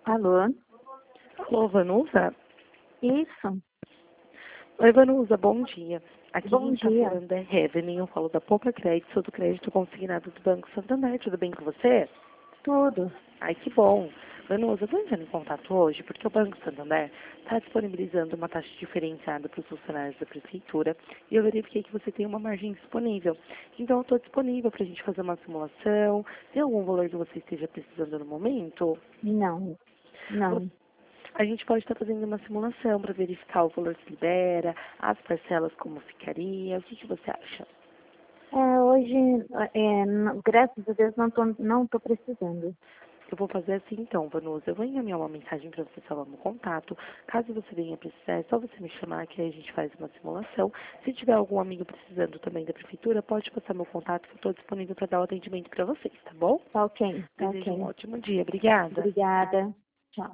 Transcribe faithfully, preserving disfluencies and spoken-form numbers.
Alô? Alô, Vanusa? Isso. Oi, Vanusa, bom dia. Aqui Bom quem está dia. falando é Heaven, eu falo da Poupa Crédito, sou do crédito consignado do Banco Santander. Tudo bem com você? Tudo. Ai, que bom. Vanusa, eu estou entrando em contato hoje porque o Banco Santander está disponibilizando uma taxa diferenciada para os funcionários da prefeitura e eu verifiquei que você tem uma margem disponível. Então, eu estou disponível para a gente fazer uma simulação. Tem algum valor que você esteja precisando no momento? Não. Não. A gente pode estar fazendo uma simulação para verificar o valor que libera, as parcelas como ficaria. O que, que você acha? É, hoje, é, não- graças a Deus, não tô, não tô precisando. Eu vou fazer assim então, Vanusa. Eu vou encaminhar uma mensagem para você salvar meu contato. Caso você venha precisar, é só você me chamar que aí a gente faz uma simulação. Se tiver algum amigo precisando também da prefeitura, pode passar meu contato que eu estou disponível para dar o atendimento para vocês, tá bom? Tá ok. Tá Desejo um ok. ótimo dia. Obrigada. Obrigada.